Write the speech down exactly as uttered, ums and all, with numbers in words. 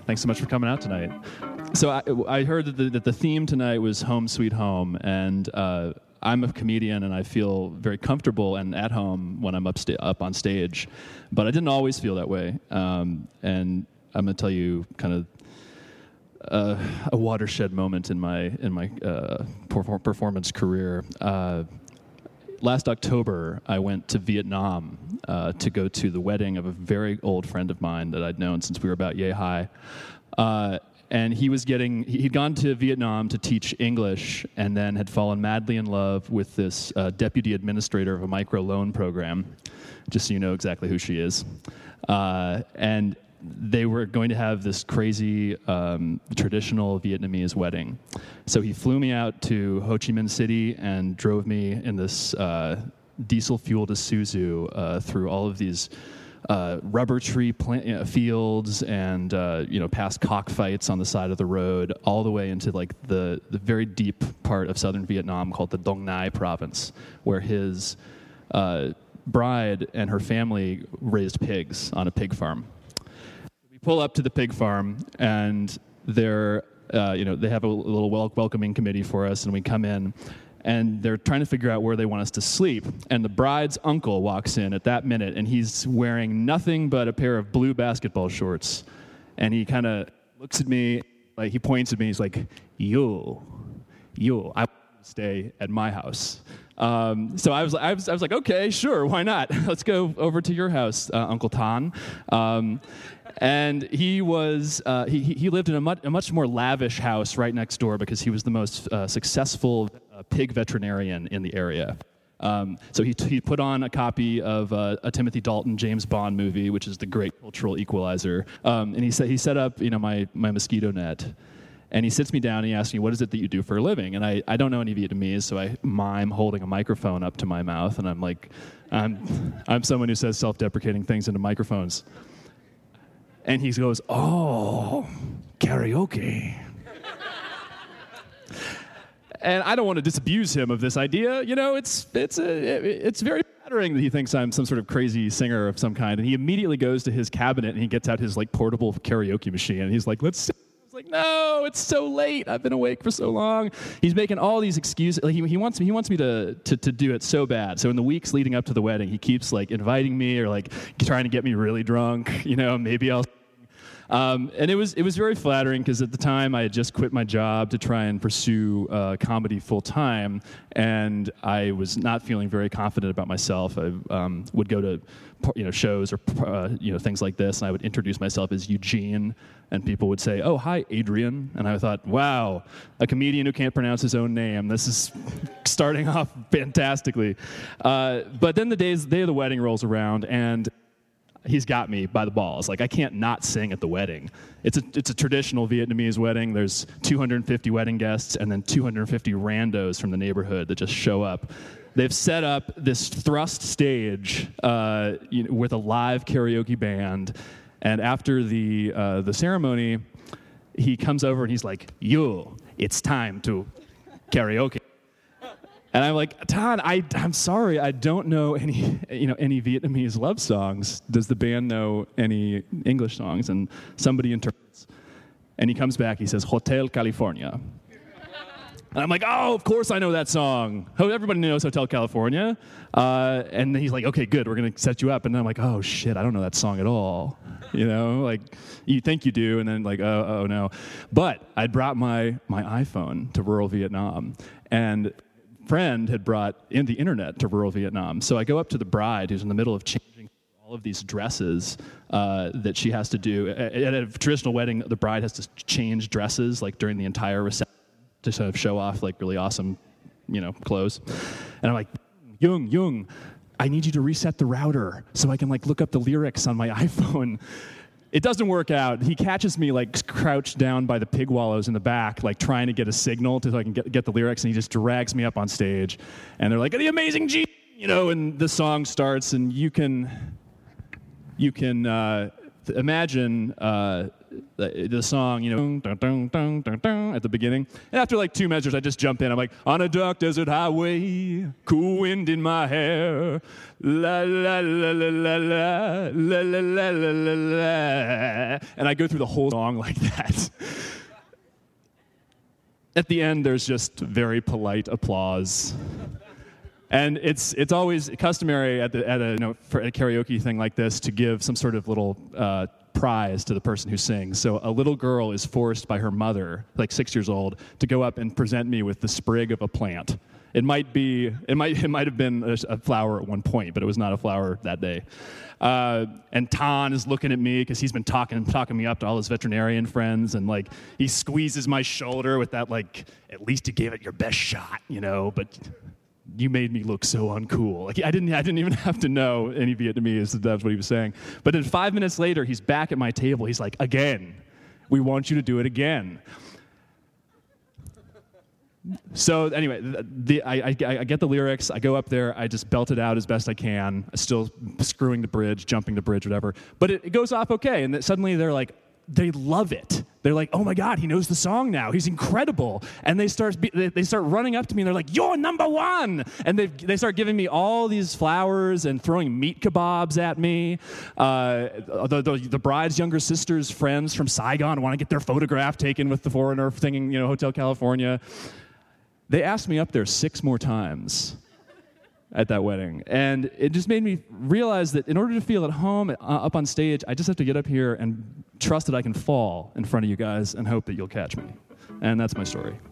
Thanks so much for coming out tonight. So I, I heard that the, that the theme tonight was Home Sweet Home, and uh, I'm a comedian, and I feel very comfortable and at home when I'm up, sta- up on stage, but I didn't always feel that way. Um, and I'm going to tell you kind of uh, a watershed moment in my in my uh, perform- performance career. Uh, last October, I went to Vietnam uh, to go to the wedding of a very old friend of mine that I'd known since we were about yay high. Uh, And he was getting, he'd gone to Vietnam to teach English and then had fallen madly in love with this uh, deputy administrator of a microloan program, just so you know exactly who she is. Uh, and they were going to have this crazy um, traditional Vietnamese wedding. So he flew me out to Ho Chi Minh City and drove me in this uh, diesel-fueled Isuzu uh, through all of these Uh, rubber tree plant, you know, fields and uh, you know past cockfights on the side of the road, all the way into like the the very deep part of southern Vietnam called the Dong Nai province, where his uh, bride and her family raised pigs on a pig farm. We pull up to the pig farm, and they're uh, you know they have a little wel- welcoming committee for us, and we come in. And they're trying to figure out where they want us to sleep. And the bride's uncle walks in at that minute, and he's wearing nothing but a pair of blue basketball shorts. And he kind of looks at me, like he points at me. He's like, "You, you, I want to stay at my house." Um, so I was, I was, I was like, "Okay, sure, why not? Let's go over to your house, uh, Uncle Tan." Um, And he was uh, he he lived in a much, a much more lavish house right next door because he was the most uh, successful uh, pig veterinarian in the area. Um, so he he put on a copy of uh, a Timothy Dalton James Bond movie, which is the great cultural equalizer. Um, and he set he set up you know my my mosquito net. And he sits me down and he asks me, "What is it that you do for a living?" And I, I don't know any Vietnamese, so I mime holding a microphone up to my mouth, and I'm like, I'm I'm someone who says self-deprecating things into microphones. And he goes, "Oh, karaoke." And I don't want to disabuse him of this idea. You know, it's it's a, it's very flattering that he thinks I'm some sort of crazy singer of some kind. And he immediately goes to his cabinet and he gets out his like portable karaoke machine. And he's like, "Let's sing." I was like, "No, it's so late. I've been awake for so long." He's making all these excuses. Like, he, he wants me. He wants me to, to to do it so bad. So in the weeks leading up to the wedding, he keeps like inviting me or like trying to get me really drunk. You know, maybe I'll. Um, and it was it was very flattering because at the time I had just quit my job to try and pursue uh, comedy full time, and I was not feeling very confident about myself. I um, would go to you know shows or uh, you know things like this, and I would introduce myself as Eugene, and people would say, "Oh, hi, Adrian," and I thought, "Wow, a comedian who can't pronounce his own name. This is starting off fantastically." Uh, but then the days day of the wedding rolls around, and he's got me by the balls. Like, I can't not sing at the wedding. It's a it's a traditional Vietnamese wedding. There's two hundred fifty wedding guests and then two hundred fifty randos from the neighborhood that just show up. They've set up this thrust stage uh, you know, with a live karaoke band. And after the uh, the ceremony, he comes over and he's like, "You, it's time to karaoke." And I'm like, "Tan, I, I'm sorry, I don't know any, you know, any Vietnamese love songs. Does the band know any English songs?" And somebody interprets. And he comes back, he says, "Hotel California." And I'm like, "Oh, of course I know that song. Everybody knows Hotel California." Uh, and then he's like, "Okay, good, we're going to set you up." And then I'm like, "Oh, shit, I don't know that song at all." You know, like, you think you do, and then like, oh, oh no. But I'd brought my, my iPhone to rural Vietnam. And friend had brought in the internet to rural Vietnam. So I go up to the bride who's in the middle of changing all of these dresses uh, that she has to do. At a traditional wedding, the bride has to change dresses like during the entire reception to sort of show off like really awesome, you know, clothes. And I'm like, Jung, Jung, I need you to reset the router so I can like look up the lyrics on my iPhone. It doesn't work out. He catches me like crouched down by the pig wallows in the back, like trying to get a signal to so I can get, get the lyrics, and he just drags me up on stage. And they're like, "The Amazing G," you know, and the song starts, and you can, you can uh, imagine uh, the, the song, you know, dun, dun, dun, dun, dun, at the beginning. And after like two measures, I just jump in. I'm like, on a dark desert highway, cool wind in my hair, la la la la la la la la la la la la, and I go through the whole song like that. At the end, there's just very polite applause. And it's it's always customary at the at a you know for a karaoke thing like this to give some sort of little uh, prize to the person who sings. So a little girl is forced by her mother, like six years old, to go up and present me with the sprig of a plant. It might be it might it might have been a, a flower at one point, but it was not a flower that day. Uh, and Tan is looking at me because he's been talking talking me up to all his veterinarian friends, and like he squeezes my shoulder with that like, at least you gave it your best shot, you know, but you made me look so uncool. Like I didn't I didn't even have to know any Vietnamese. That's what he was saying. But then five minutes later, he's back at my table. He's like, again, we want you to do it again. So anyway, the, the, I, I, I get the lyrics. I go up there. I just belt it out as best I can. Still screwing the bridge, jumping the bridge, whatever. But it, it goes off okay. And then suddenly they're like, they love it. They're like, oh my God, he knows the song now. He's incredible. And they start they start running up to me and they're like, you're number one. And they they start giving me all these flowers and throwing meat kebabs at me. Uh, the, the the bride's younger sister's friends from Saigon want to get their photograph taken with the foreigner singing, you know, Hotel California. They asked me up there six more times at that wedding. And it just made me realize that in order to feel at home uh, up on stage, I just have to get up here and trust that I can fall in front of you guys and hope that you'll catch me. And that's my story.